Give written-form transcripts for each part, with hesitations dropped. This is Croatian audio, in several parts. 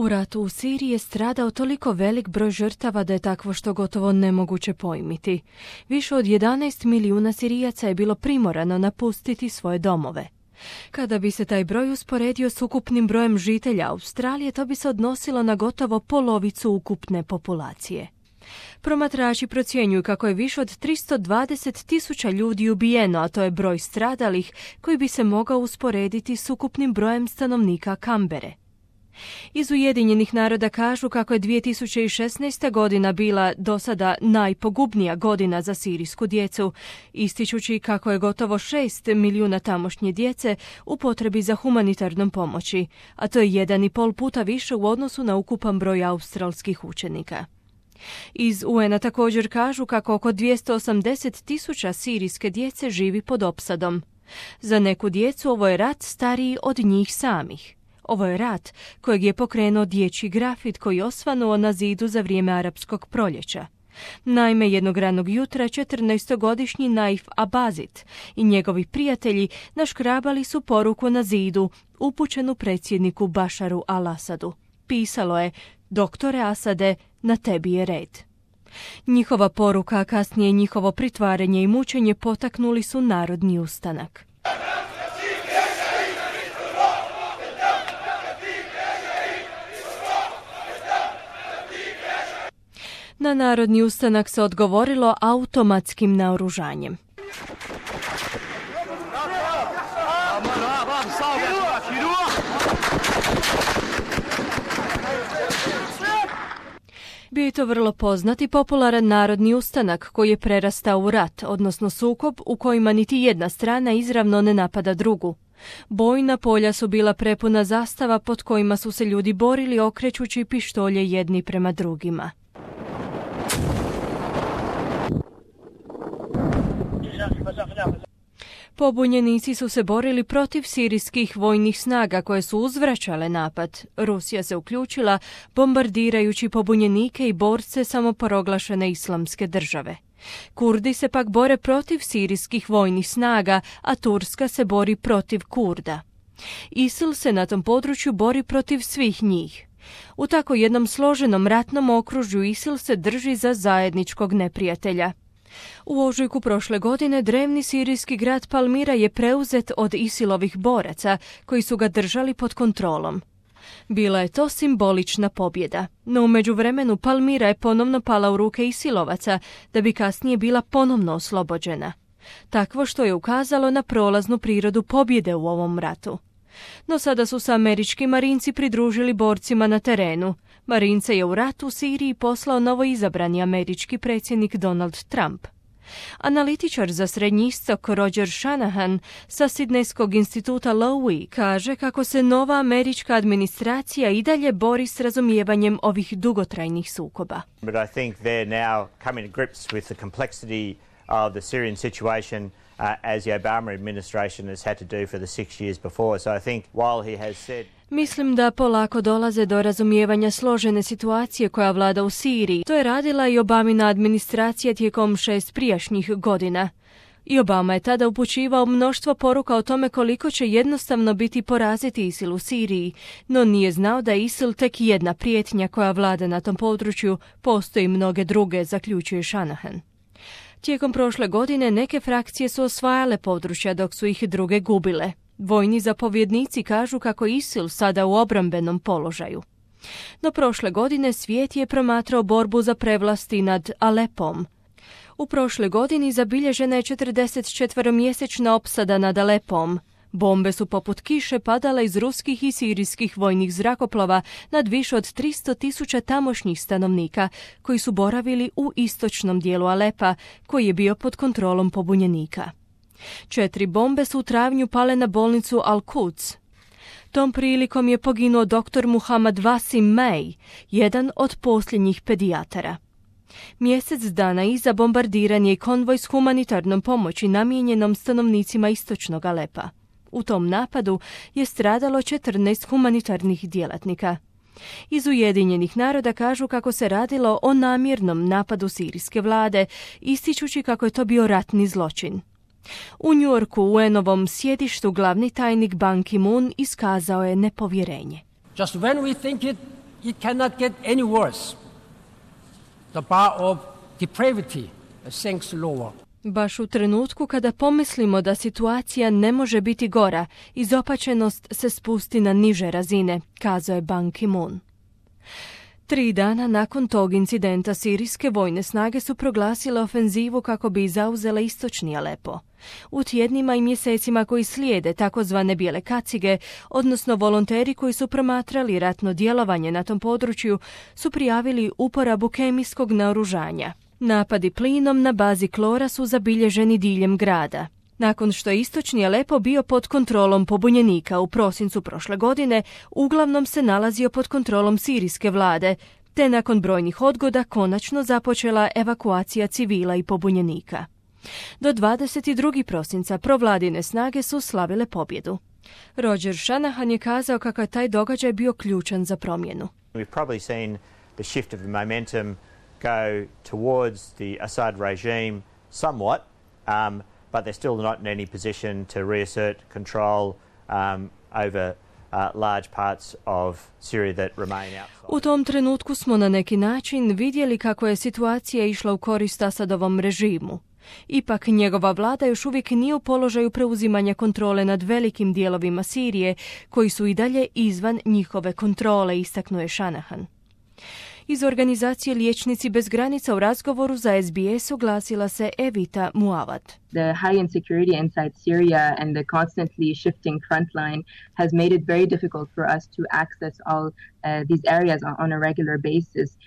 U ratu u Siriji je stradao toliko velik broj žrtava da je takvo što gotovo nemoguće pojmiti. Više od 11 milijuna Sirijaca je bilo primorano napustiti svoje domove. Kada bi se taj broj usporedio s ukupnim brojem žitelja Australije, to bi se odnosilo na gotovo polovicu ukupne populacije. Promatrači procjenjuju kako je više od 320.000 ljudi ubijeno, a to je broj stradalih koji bi se mogao usporediti s ukupnim brojem stanovnika Kambere. Iz Ujedinjenih naroda kažu kako je 2016. godina bila do sada najpogubnija godina za sirijsku djecu, ističući kako je gotovo 6 milijuna tamošnje djece u potrebi za humanitarnom pomoći, a to je 1,5 puta više u odnosu na ukupan broj australskih učenika. Iz UN-a također kažu kako oko 280.000 sirijske djece živi pod opsadom. Za neku djecu ovo je rat stariji od njih samih. Ovo je rat kojeg je pokrenuo dječji grafit koji je osvanuo na zidu za vrijeme arapskog proljeća. Naime, jednog ranog jutra 14-godišnji Naif Abazit i njegovi prijatelji naškrabali su poruku na zidu upućenu predsjedniku Bašaru al-Asadu. Pisalo je: "Doktore Asade, na tebi je red." Njihova poruka, a kasnije njihovo pritvaranje i mučenje potaknuli su narodni ustanak. Na narodni ustanak se odgovorilo automatskim naoružanjem. Bio je to vrlo poznat i popularan narodni ustanak koji je prerastao u rat, odnosno sukob u kojima niti jedna strana izravno ne napada drugu. Bojna polja su bila prepuna zastava pod kojima su se ljudi borili okrećući pištolje jedni prema drugima. Pobunjenici su se borili protiv sirijskih vojnih snaga koje su uzvraćale napad. Rusija se uključila bombardirajući pobunjenike i borce samoproglašene islamske države. Kurdi se pak bore protiv sirijskih vojnih snaga, a Turska se bori protiv Kurda. ISIL se na tom području bori protiv svih njih. U tako jednom složenom ratnom okružju ISIL se drži za zajedničkog neprijatelja. U ožujku prošle godine drevni sirijski grad Palmira je preuzet od ISIL-ovih boraca koji su ga držali pod kontrolom. Bila je to simbolična pobjeda, no u međuvremenu Palmira je ponovno pala u ruke ISIL-ovaca da bi kasnije bila ponovno oslobođena. Takvo što je ukazalo na prolaznu prirodu pobjede u ovom ratu. No sada su se američki marinci pridružili borcima na terenu. Marince je u ratu u Siriji poslao novoizabrani američki predsjednik Donald Trump. Analitičar za Srednji istok Roger Shanahan sa Sidnejskog instituta Lowy kaže kako se nova američka administracija i dalje bori s razumijevanjem ovih dugotrajnih sukoba. But I think they're now coming to grips with the complexity of the Syrian situation as the Obama administration has had to do for the 6 years before. So I think while he has said Mislim da polako dolaze do razumijevanja složene situacije koja vlada u Siriji. To je radila i Obamina administracija tijekom 6 prijašnjih godina. I Obama je tada upućivao mnoštvo poruka o tome koliko će jednostavno biti poraziti ISIL u Siriji, no nije znao da je ISIL tek jedna prijetnja koja vlada na tom području, postoji mnoge druge, zaključuje Shanahan. Tijekom prošle godine neke frakcije su osvajale područja dok su ih druge gubile. Vojni zapovjednici kažu kako ISIL sada u obrambenom položaju. No prošle godine svijet je promatrao borbu za prevlasti nad Alepom. U prošle godini zabilježena je 44-mjesečna opsada nad Alepom. Bombe su poput kiše padale iz ruskih i sirijskih vojnih zrakoplova nad više od 300.000 tamošnjih stanovnika koji su boravili u istočnom dijelu Alepa koji je bio pod kontrolom pobunjenika. 4 bombe su u travnju pale na bolnicu Al-Quds. Tom prilikom je poginuo dr. Muhammad Wasim May, jedan od posljednjih pedijatara. Mjesec dana iza bombardiran je i konvoj s humanitarnom pomoći namijenjenom stanovnicima istočnog Alepa. U tom napadu je stradalo 14 humanitarnih djelatnika. Iz Ujedinjenih naroda kažu kako se radilo o namjernom napadu sirijske vlade, ističući kako je to bio ratni zločin. U Njujorku u UN-ovom sjedištu glavni tajnik Ban Ki-moon iskazao je nepovjerenje. Just when we think it It cannot get any worse. The bar of depravity sinks lower. Baš u trenutku kada pomislimo da situacija ne može biti gora, izopačenost se spusti na niže razine, kazao je Ban Ki-moon. 3 dana nakon tog incidenta sirijske vojne snage su proglasile ofenzivu kako bi zauzele istočni Alepo. U tjednima i mjesecima koji slijede takozvane bijele kacige, odnosno volonteri koji su promatrali ratno djelovanje na tom području, su prijavili uporabu kemijskog naoružanja. Napadi plinom na bazi klora su zabilježeni diljem grada. Nakon što je istočni Alepo bio pod kontrolom pobunjenika u prosincu prošle godine, uglavnom se nalazio pod kontrolom sirijske vlade, te nakon brojnih odgoda konačno započela evakuacija civila i pobunjenika. Do 22. prosinca provladine snage su slavile pobjedu. Roger Shanahan je kazao kako je taj događaj bio ključan za promjenu. We've probably seen the shift of the momentum go towards the Assad regime somewhat, but they're still not in any position to reassert control over large parts of Syria that remain outside. U tom trenutku smo na neki način vidjeli kako je situacija išla u korist Asadovom režimu. Ipak njegova vlada još uvijek nije u položaju preuzimanja kontrole nad velikim dijelovima Sirije, koji su i dalje izvan njihove kontrole, istaknuo je Shanahan. Iz organizacije Liječnici bez granica u razgovoru za SBS oglasila se Evita Muawad. The high insecurity inside Syria and the constantly shifting front line has made it very difficult for us to access all these areas on a regular basis.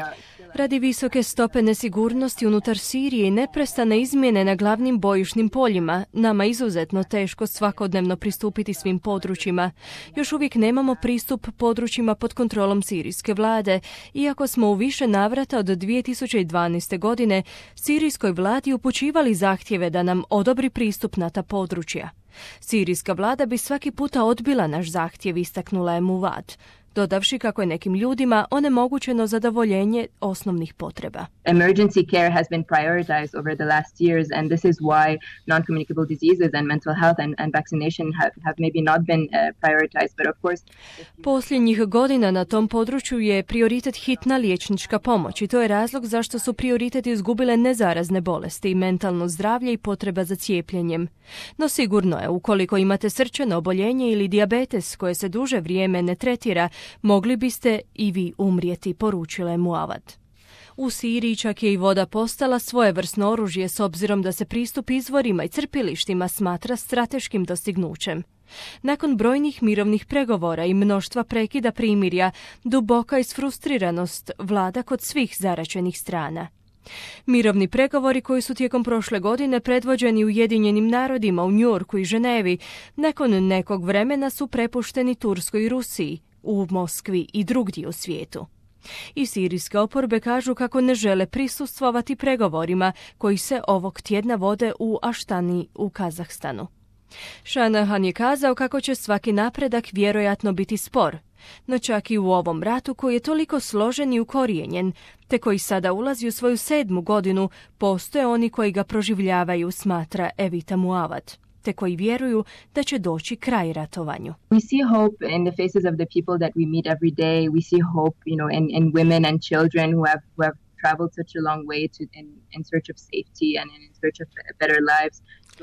Radi visoke stope nesigurnosti unutar Sirije i neprestane izmjene na glavnim bojišnim poljima, nama je izuzetno teško svakodnevno pristupiti svim područjima. Još uvijek nemamo pristup područjima pod kontrolom sirijske vlade, iako smo u više navrata od 2012. godine sirijskoj vladi upućivali zahtjeve da nam odobri pristup na ta područja. Sirijska vlada bi svaki puta odbila naš zahtjev, istaknula je Muawad, dodavši kako je nekim ljudima onemogućeno zadovoljenje osnovnih potreba. Emergency care has been prioritized over the last years, and this is why non-communicable diseases and mental health and vaccination have maybe not been prioritized, but of course... Posljednjih godina na tom području je prioritet hitna liječnička pomoć i to je razlog zašto su prioritet izgubile nezarazne bolesti i mentalno zdravlje i potreba za cijepljenjem. No sigurno je, ukoliko imate srčano oboljenje ili dijabetes koje se duže vrijeme ne tretira, mogli biste i vi umrijeti, poručila je Muawad. U Siriji čak je i voda postala svojevrsno oružje s obzirom da se pristup izvorima i crpilištima smatra strateškim dostignućem. Nakon brojnih mirovnih pregovora i mnoštva prekida primirja, duboka isfrustriranost vlada kod svih zaraćenih strana. Mirovni pregovori koji su tijekom prošle godine predvođeni Ujedinjenim narodima u Njujorku i Ženevi, nakon nekog vremena su prepušteni Turskoj i Rusiji, u Moskvi i drugdje u svijetu. I sirijske oporbe kažu kako ne žele prisustvovati pregovorima koji se ovog tjedna vode u Aštani u Kazahstanu. Shanahan je kazao kako će svaki napredak vjerojatno biti spor, no čak i u ovom ratu koji je toliko složen i ukorijenjen, te koji sada ulazi u svoju 7. godinu, postoje oni koji ga proživljavaju, smatra Evita Muawad, te koji vjeruju da će doći kraj ratovanju. We see hope in the faces of the people that we meet every day. We see hope, in women and children who have traveled such a long way in search of safety and in search of better lives.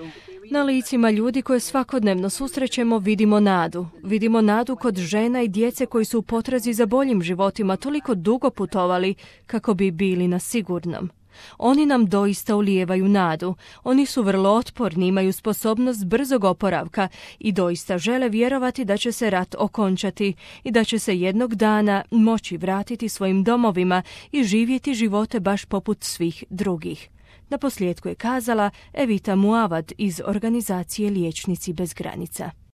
Na licima ljudi koje svakodnevno susrećemo vidimo nadu. Vidimo nadu kod žena i djece koji su u potrazi za boljim životima toliko dugo putovali kako bi bili na sigurnom. Oni nam doista ulijevaju nadu. Oni su vrlo otporni, imaju sposobnost brzog oporavka i doista žele vjerovati da će se rat okončati i da će se jednog dana moći vratiti svojim domovima i živjeti živote baš poput svih drugih. Naposljetku je kazala Evita Muawad iz organizacije Liječnici bez granica.